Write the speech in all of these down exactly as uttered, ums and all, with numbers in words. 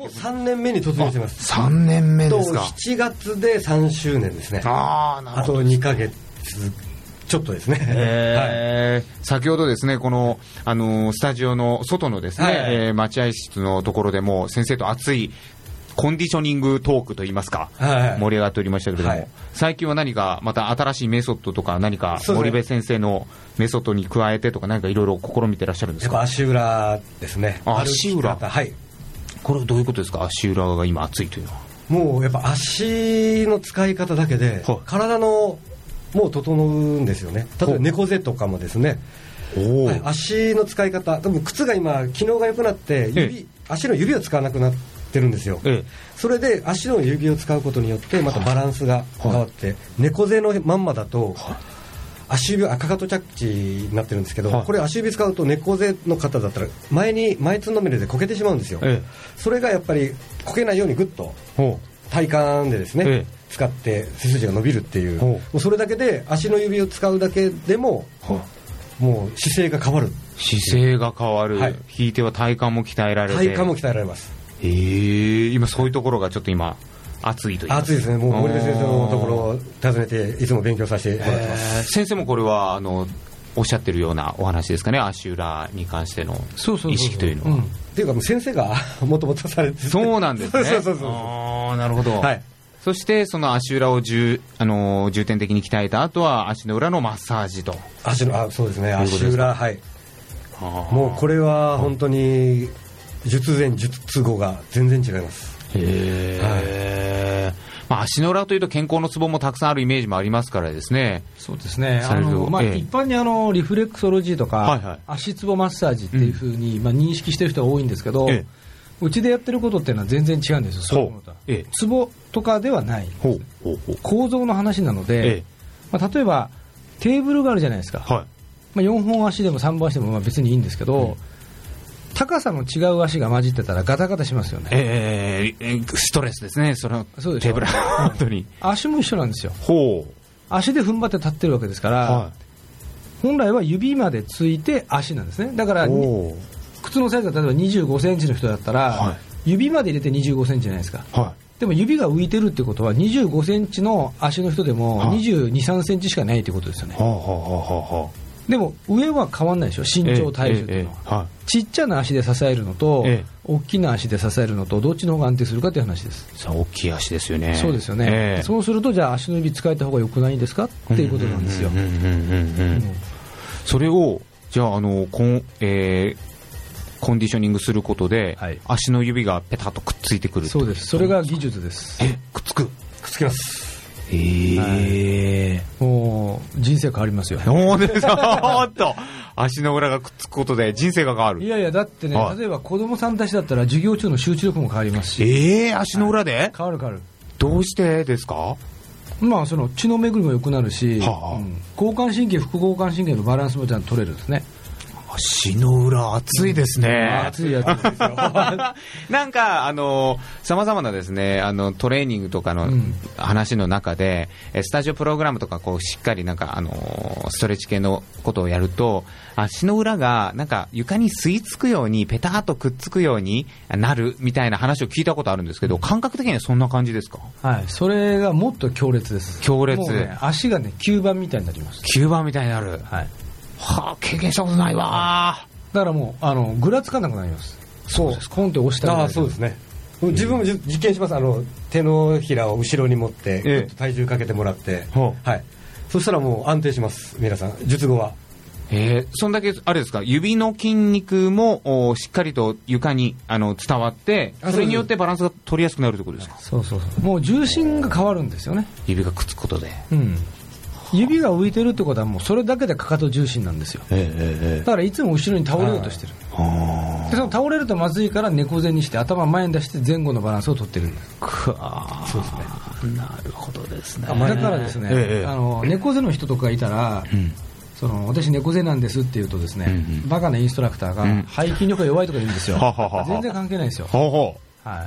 さんねんめに突入してます。 さんねんめですか。 しちがつでさんしゅうねんですね。 あ、なるほど。 あとにかげつちょっとですね。 えーはい、先ほどですね、この、あのー、スタジオの外のですね、はいはい、えー、待合室のところでも先生と熱いコンディショニングトークといいますか、はいはい、盛り上がっておりましたけれども、はい、最近は何かまた新しいメソッドとか何か森部先生のメソッドに加えてとか何かいろいろ試みてらっしゃるんですか。 やっぱ足裏ですね。 足裏、 はい、 これはどういうことですか。足裏が今熱いというのはもうやっぱ足の使い方だけで体のもう整うんですよね。例えば猫背とかもですね、はい、足の使い方、多分靴が今機能が良くなって指、足の指を使わなくなってるんですよ、ええ、それで足の指を使うことによってまたバランスが変わって、はい、猫背のまんまだと足指はかかと着地になってるんですけど、はい、これ足指使うと猫背の方だったら前に前つんのめりでこけてしまうんですよ、ええ、それがやっぱりこけないようにグッと体幹でですね、ええ、使って背筋が伸びるっていう、もうそれだけで足の指を使うだけでももう姿勢が変わる。 姿勢が変わる、はい、引いては体幹も鍛えられて。 体幹も鍛えられます。 へー、今そういうところがちょっと今熱いという。 熱いですね。もう森部先生のところを訪ねていつも勉強させてもらってます。 先生もこれはあのおっしゃってるようなお話ですかね。足裏に関しての意識というのは。 うん、っていうかもう先生がもともとされて、 そうなんですね。 そうそうそうそう。 あ、なるほど。 はい。 そしてその足裏を重、あのー、重点的に鍛えた後は足の裏のマッサージと。 足の、あ、そうですね。足裏、はい。もうこれは本当に術前術後が全然違います。 へー、はい。まあ、足の裏というと健康のツボもたくさんあるイメージもありますからですね。 そうですね。あの、まあ、一般にあのリフレクソロジーとか、はいはい、足ツボマッサージっていうふうに、うん、まあ、認識してる人が多いんですけど、ええ、うちでやってることっていうのは全然違うんですよ。そういうものとは、ええ、ツボとかではない、ほうほうほう、構造の話なので、ええ、まあ、例えばテーブルがあるじゃないですか、はい、まあ、よんほん足でもさんぼん足でもまあ別にいいんですけど、うん、高さの違う足が混じってたらガタガタしますよね。 えー、ストレスですね。そのテーブル本当に足も一緒なんですよ。 ほう、 足で踏ん張って立ってるわけですから、はい、本来は指までついて足なんですね。だから靴のサイズが例えばにじゅうごセンチの人だったら、はい、指まで入れてにじゅうごセンチじゃないですか、はい、でも指が浮いてるってことはにじゅうごセンチの足の人でもにじゅうに、さんセンチしかないってことですよね、はあはあはあ、でも上は変わんないでしょ、身長体重っていうのは、ええええはい、ちっちゃな足で支えるのと、ええ、大きな足で支えるのとどっちの方が安定するかという話です。 さあ、大きい足ですよね。 そうですよね、ええ、そうするとじゃあ足の指使えた方が良くないんですかっていうことなんですよ。 それをじゃあ、あのこん、えーコンディショニングすることで、はい、足の指がペタッとくっついてくる。 そうです。それが技術です。 え、くっつくくっつきます。 へー、 はい、もう人生変わりますよ。 おっと足の裏がくっつくことで人生が変わる。 いやいや、だってね、はい、例えば子供さんたちだったら授業中の集中力も変わりますし。 えー、足の裏で、はい、 変わる変わる。 どうしてですか。 まあ、その血の巡りも良くなるし、はあ、うん、交感神経副交感神経のバランスもちゃんと取れるんですね。 足の裏熱いですね。 熱いやつですよなんかあのさまざまなですね、あのトレーニングとかの話の中で、うん、スタジオプログラムとかこうしっかりなんかあのストレッチ系のことをやると足の裏がなんか床に吸い付くようにペタッとくっつくようになるみたいな話を聞いたことあるんですけど、感覚的にはそんな感じですか。 はい、それがもっと強烈です。 強烈。 もうね、足がね吸盤みたいになります。 吸盤みたいになる。 はい。 はあ、経験したことないわ。 だからもうあのぐらつかなくなります。 そうですか。 コンって押したら。 あ、そうですね。自分も実験します。あの手のひらを後ろに持って、ええ、体重かけてもらって、はい。そしたらもう安定します。皆さん術後は。 えー、そんだけあれですか、指の筋肉もしっかりと床にあの伝わって、それによってバランスが取りやすくなるということですか。 そうそうそう。もう重心が変わるんですよね。指がくっつくことで。 うん。指が浮いてるってことはもうそれだけでかかと重心なんですよ、ええ、だからいつも後ろに倒れようとしてる。でその倒れるとまずいから猫背にして頭前に出して前後のバランスを取ってるんです。 くわそうですね。 なるほどですね。 だからですね、ええ、あの猫背の人とかいたら、うん、その私猫背なんですって言うとですね、うんうん、バカなインストラクターが、うん、背筋力が弱いとか言うんですよ。全然関係ないですよ。はは、はい、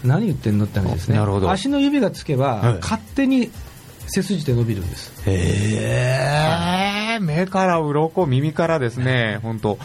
何言ってんのって話ですね。 なるほど。 足の指がつけば、はい、勝手に背筋で伸びるんです。 へー、目から鱗、耳からですね、本当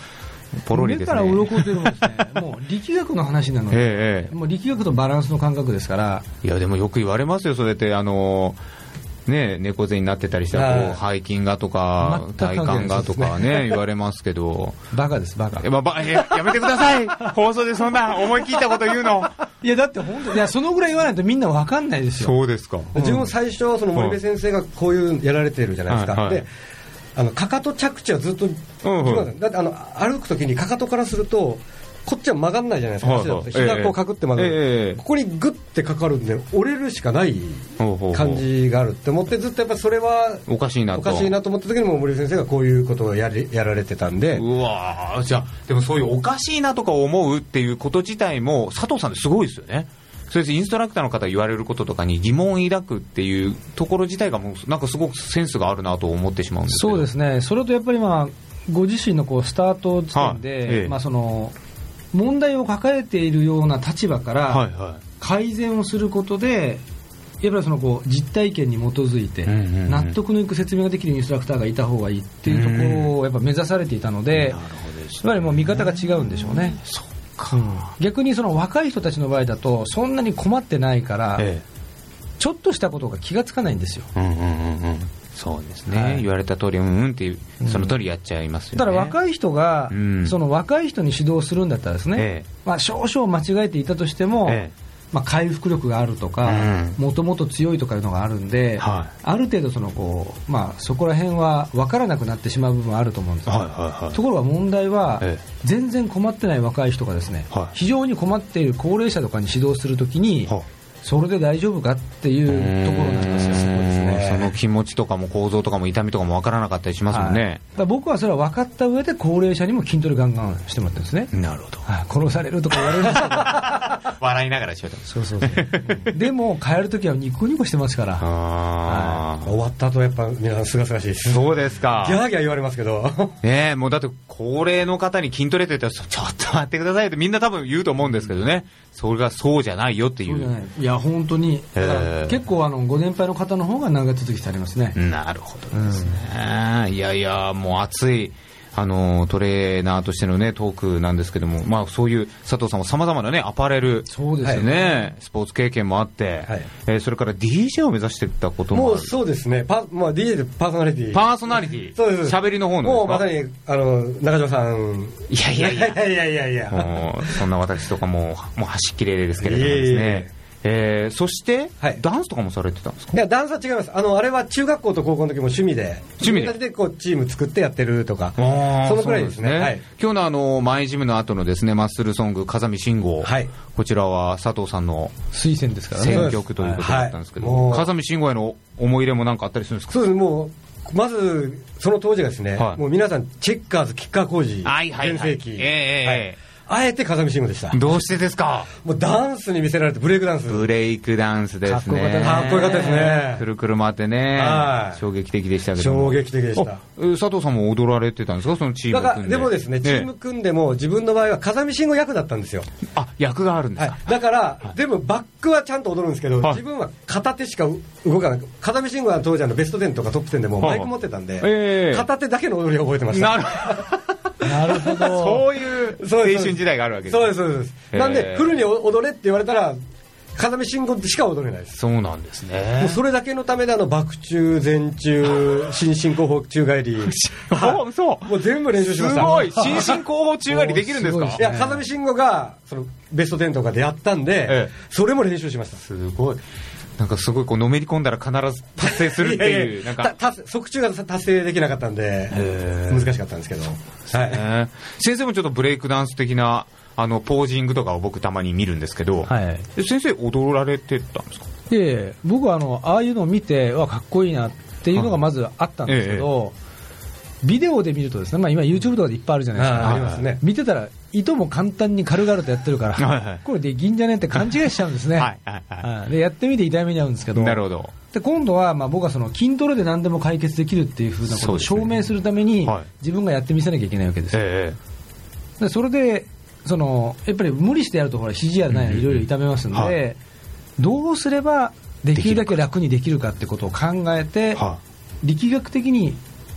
ポロリですね。 目から鱗というのもですね、もう力学の話なので、ええ、もう力学とバランスの感覚ですから。 いやでもよく言われますよ、それってあのね、猫背になってたりしたらこう背筋がとか体幹がとかね言われますけど、 バカですバカ。 や, ばや, やめてください放送でそんな思い切ったこと言うの。 いやだって本当いやそのぐらい言わないとみんな分かんないですよ。 そうですか。 自分も最初その森部先生がこういうやられてるじゃないですか、はいはい、であのかかと着地はずっと、うんうん、だってあの歩くときにかかとからするとこっちは曲がんないじゃないですか、はいはい、膝こうかくって曲がる、えー、ここにグッてかかるんで折れるしかない感じがあるって思って、ずっとやっぱそれはおかしいなとおかしいなと思った時にも森先生がこういうことをやりやられてたんで、 うわじゃあでもそういうおかしいなとか思うっていうこと自体も佐藤さんってすごいですよね。それでインストラクターの方が言われることとかに疑問を抱くっていうところ自体がもうなんかすごくセンスがあるなと思ってしまうんですけど。 そうですね。それとやっぱりまあご自身のこうスタート地点で、はいええまあ、その問題を抱えているような立場から改善をすることでやっぱりそのこう実体験に基づいて納得のいく説明ができるインストラクターがいた方がいいっていうところをやっぱ目指されていたので、やっぱりもう見方が違うんでしょうね。 そうか、 うん、逆にその若い人たちの場合だとそんなに困ってないから、ええ、ちょっとしたことが気がつかないんですよ。 うんうんうんうんそうですね、はい、言われた通りうんうんっていうその通りやっちゃいますよね。 だから若い人が、うん、その若い人に指導するんだったらですね、ええまあ、少々間違えていたとしても、ええまあ、回復力があるとかもともと強いとかいうのがあるんで、はい、ある程度そのこう、まあ、そこら辺は分からなくなってしまう部分はあると思うんですよ、はいはいはい、ところが問題は、ええ、全然困ってない若い人がですね、はい、非常に困っている高齢者とかに指導するときに、はいそれで大丈夫かっていうところなんですよ。そうですね。 その気持ちとかも構造とかも痛みとかも分からなかったりしますもんね、はい、だから僕はそれは分かった上で高齢者にも筋トレガンガンしてもらってるんですね。 なるほど、 はい、殺されるとか言われるんですけど笑いながらしようとそうそうそうでも帰るときはニコニコしてますから。 あ、はい、終わった後やっぱ皆さんすがすがしいです。 そうですか。 ギャーギャー言われますけどねえもうだって高齢の方に筋トレって言ったらちょっと待ってくださいってみんな多分言うと思うんですけどね、それがそうじゃないよっていう。 そうじゃない。いや本当にだから結構あのご年配の方の方が長続きされますね。 なるほどですね、うん、いやいやもう熱いあのトレーナーとしての、ね、トークなんですけども、まあ、そういう佐藤さんもさまざまな、ね、アパレルそうですよね、スポーツ経験もあって、はいえー、それから ディージェー を目指していったこともある。 もうそうですね、パ、まあ、ディージェー でパーソナリティパーソナリティそうです。 喋りの方のですか。 もうまさにあの中島さんいやいやいやいやいやいやいやもうそんな私とかももう端っきれですけれどもですねいえいええー、そして、はい、ダンスとかもされてたんですか。 いやダンスは違います。あのあれは中学校と高校の時も趣味で趣味で自分たちでこうチーム作ってやってるとかそのくらいですね。 ですね、 はい、 今日のあのマイジムの後のですねマッスルソング風見慎吾、はい、こちらは佐藤さんの推薦ですからね選曲ということだったんですけど、はいはい、風見慎吾への思い入れも何かあったりするんですか。 そうです。もうまずその当時がですね、はい、もう皆さんチェッカーズ吉川晃司全盛期、はいはいはいえーはいあえて風見慎吾でした。 どうしてですか。 もうダンスに見せられてブレイクダンスブレイクダンスですね。 かっこよかったですね。 くるくる回ってね、はい、衝撃的でしたけど衝撃的でした。 佐藤さんも踊られてたんですかそのチーム組んで。 だからでもですねチーム組んでも自分の場合は風見慎吾役だったんですよ。 あ役があるんですか、 はい、だから、はい、でもバックはちゃんと踊るんですけど、はい、自分は片手しか動かない。風見慎吾は当時のベストテンとかトップテンでもマイク持ってたんで、えー、片手だけの踊りを覚えてました。 なるなるほどそういう青春時代があるわけです。 そうですそうです。なんでフルに踊れって言われたら風見慎吾しか踊れないです。 そうなんですね。 もうそれだけのためであのバク宙前宙新進行法宙返りそうもう全部練習しました。 すごい新進行法宙返りできるんですか。 いや風見慎吾がそのベストテンとかでやったんで、ええ、それも練習しました。 すごいなんかすごいこうのめり込んだら必ず達成するっていういやいやなんかたた側宙が達成できなかったんで難しかったんですけど、 はい、先生もちょっとブレイクダンス的なあのポージングとかを僕たまに見るんですけど、はい、先生踊られてたんですか。 で僕はあのああいうのを見てわかっこいいなっていうのがまずあったんですけど、ええ、ビデオで見るとですね、まあ、今 YouTube とかでいっぱいあるじゃないですか。 ありますね。 見てたら糸も簡単に軽々とやってるから、はいはい、これできんじゃねって勘違いしちゃうんですね。はいはいはい、でやってみて痛い目に遭うんですけど、 なるほど。 で今度はまあ僕はその筋トレで何でも解決できるっていう風なことを証明するために自分がやってみせなきゃいけないわけですよ、ええ、でそれでそのやっぱり無理してやるとほら肘やないいろいろ痛めますんで、はい、どうすればできるだけ楽にできるかってことを考えて、はい、力学的に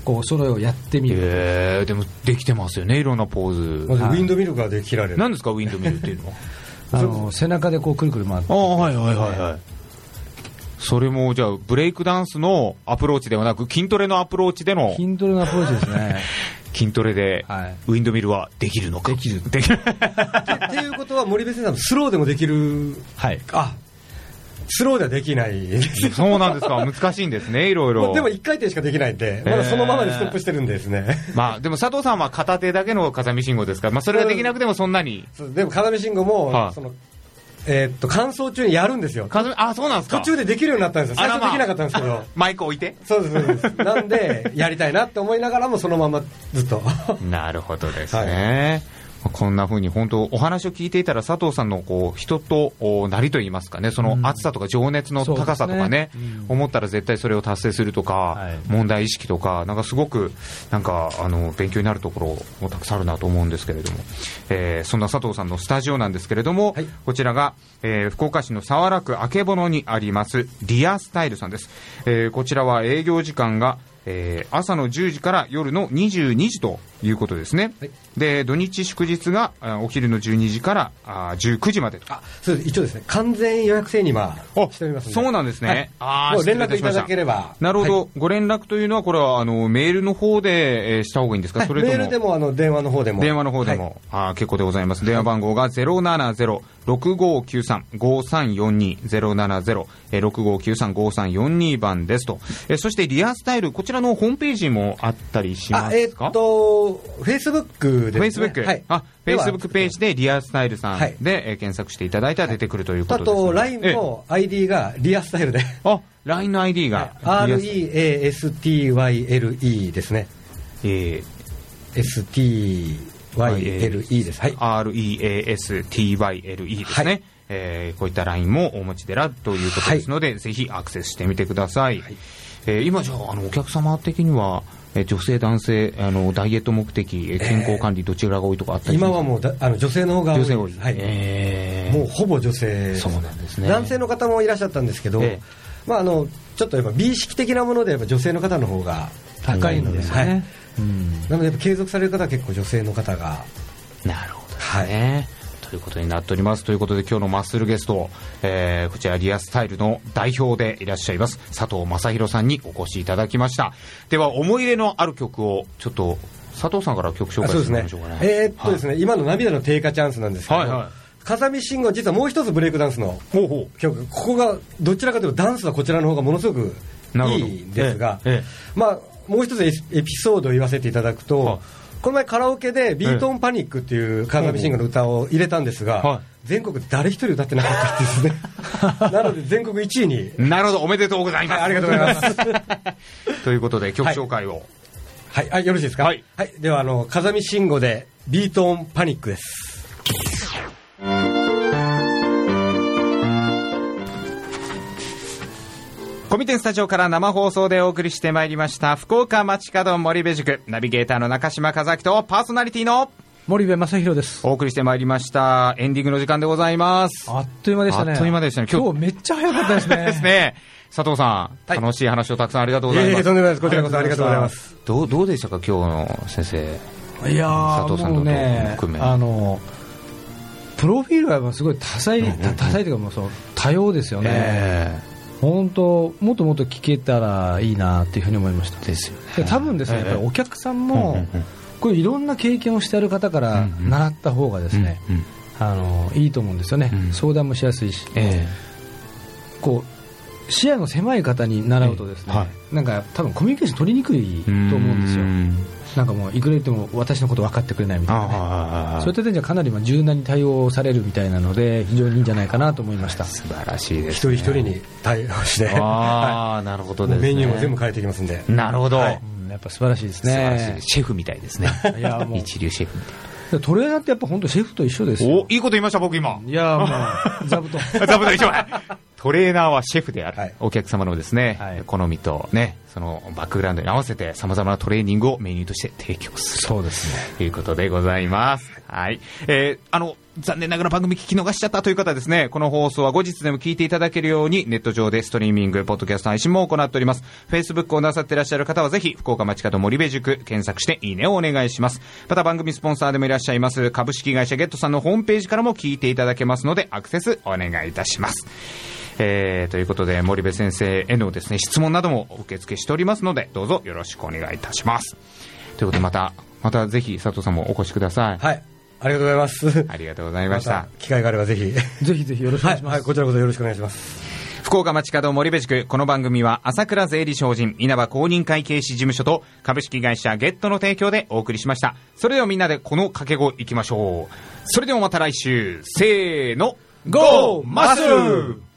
こうそれをやってみる。 えー、でもできてますよね、いろんなポーズ。 まずウィンドミルができられる。 何ですかウィンドミルっていうのは？ あの背中でこうくるくる回って。 ああ、はいはいはいはい。それもじゃあブレイクダンスのアプローチではなく筋トレのアプローチでの筋トレのアプローチですね。 筋トレでウィンドミルはできるのか。 できる。 できる。 っていうことは森部先生スローでもできる。 はい。 あ、スローではできないですね。 そうなんですか。難しいんですね、いろいろ。 でもいっかい転しかできないんで、まだそのままでストップしてるんですね。 まあでも佐藤さんは片手だけの風見信号ですから、まあそれができなくてもそんなに。 うん、でも風見信号も、はあ、そのえー、っと乾燥中にやるんですよ。 あ、そうなんですか。 途中でできるようになったんですよ。最初できなかったんですけど、まあ、 マイク置いて。 そうですそうです。なんでやりたいなって思いながらもそのままずっと。 なるほどですね。はい、こんな風に本当お話を聞いていたら佐藤さんのこう人となりと言いますかね、その熱さとか情熱の高さとかね、うんね、思ったら絶対それを達成するとか、はい、問題意識とかなんかすごくなんかあの勉強になるところもたくさんあるなと思うんですけれども、えー、そんな佐藤さんのスタジオなんですけれども、はい、こちらが、えー、福岡市の早良区曙にありますリアスタイルさんです。えー、こちらは営業時間がえー、朝のじゅうじから夜のにじゅうにじということですね、はい、で土日祝日がお昼のじゅうにじからあじゅうくじまでと。 あ、そうです。一応ですね、完全予約制に今しておりますので。 そうなんですね、はい、あもう連絡いただければ。 なるほど、はい、ご連絡というのはこれはあのメールの方で、えー、した方がいいんですか、はい、それともメールでもあの電話の方でも電話の方でも、はい、あ結構でございます。電話番号が ゼロななゼロ ろくごきゅうさん ごさんよんに ゼロななゼロ ろくごきゅうさん ごさんよんに 番ですと、えー、そしてリアスタイルこちらのホームページもあったりしますか。 あ、えー、っとフェイスブックですね。 フェイスブック、はい、あフェイスブックページでリアスタイルさんで、はいえー、検索していただいたら出てくるということです、ね。 あと ライン の アイディー がリアスタイルで。 あ、ライン の アイディー が、 はい、アールイーエーエスティーワイエルイー ですね。 えー、 エスティーワイエルイー です。はい。 アールイーエーエスティーワイエルイー ですね。はいえー、こういった ライン もお持ちでらということですので、はい、ぜひアクセスしてみてください。はいえー、今じゃあ、あのお客様的にはえ女性男性あのダイエット目的健康管理どちらが多いとかあったりしますか。 今はもうだあの女性の方が多い。 女性多い、 はいえー、もうほぼ女性。 そうなんですね。 男性の方もいらっしゃったんですけど、えーまあ、あのちょっとやっぱ美意識的なものでやっぱ女性の方の方が高いのですね、はい、うん、なのでやっぱ継続される方は結構女性の方が。 なるほどですね、はいということになっております。ということで今日のマッスルゲスト、えー、こちらリアスタイルの代表でいらっしゃいます佐藤正弘さんにお越しいただきました。では思い入れのある曲をちょっと佐藤さんから曲紹介してみましょうかね。 えー、っとですね、はい、今の涙の低下チャンスなんですけど、はいはい、風見慎吾実はもう一つブレイクダンスの曲、ほうほうここがどちらかというとダンスはこちらの方がものすごくいいんですが、ええええ、まあもう一つエピソードを言わせていただくと、はこの前カラオケでビートオンパニックっていう風見慎吾の歌を入れたんですが、はい、全国で誰一人歌ってなかったですねなので全国いちいに。 なるほど、おめでとうございます、はい、 ありがとうございますということで曲紹介をはい、はい、よろしいですか。はい、はい、ではあの風見慎吾でビートオンパニックです。 コミテンスタジオから生放送でお送りしてまいりました福岡街角森部塾、ナビゲーターの中島和明とパーソナリティの森部正弘です。 お送りしてまいりました。エンディングの時間でございます。 あっという間でしたね。 あっという間でしたね。 今日、今日めっちゃ早かったですねですね。佐藤さん、はい、楽しい話をたくさんありがとうございます。 いえいえとんでもないです。こちらこそありがとうございます。 どう、どうでしたか今日の先生。 いやー、 佐藤さんのね、 含めあのプロフィールがすごい多彩、うんうんうん、多彩というかもうそう多様ですよね。えー本当もっともっと聞けたらいいなっていうふうに思いました。 ですよね。 多分ですね、やっぱりお客さんもこういういろんな経験をしてある方から習った方がですね、あのいいと思うんですよね。相談もしやすいし、えー、こう視野の狭い方に習うとですね、はい、なんか多分コミュニケーション取りにくいと思うんですよ。なんかもういくら言っても私のこと分かってくれないみたいな、ね、そういった点ではかなり柔軟に対応されるみたいなので非常にいいんじゃないかなと思いました。 素晴らしいです、ね、 一人一人に対応してあ、はい、なるほどですね。 メニューも全部変えていきますんで。 なるほど、はい、 うん、やっぱ素晴らしいですね。素晴らしい。 シェフみたいですねいやもう一流シェフみたいな。 トレーナーってやっぱ本当シェフと一緒ですよ。 お、いいこと言いました僕今。 いやもう座布団座布団一緒トレーナーはシェフである、はい、お客様のですね、はい、好みとねそのバックグラウンドに合わせてさまざまなトレーニングをメニューとして提供するそうですねということでございます。はい、えー、あの残念ながら番組聞き逃しちゃったという方はですね、この放送は後日でも聞いていただけるようにネット上でストリーミングポッドキャスト配信も行っております。 Facebook をなさっていらっしゃる方はぜひ福岡町角森部塾検索していいねをお願いします。また番組スポンサーでもいらっしゃいます株式会社ゲットさんのホームページからも聞いていただけますのでアクセスお願いいたします。えー、ということで森部先生へのですね質問なども受付しておりますのでどうぞよろしくお願いいたします。ということでまたまたぜひ佐藤さんもお越しください。 はい、ありがとうございます。 ありがとうございました。また機会があればぜひぜひぜひよろしくお願いします。 はい、はい、こちらこそよろしくお願いします。 福岡町角森部塾、この番組は朝倉税理士法人稲葉公認会計士事務所と株式会社ゲットの提供でお送りしました。それではみんなでこの掛け声いきましょう。それではまた来週、せーの、ゴーマッスル。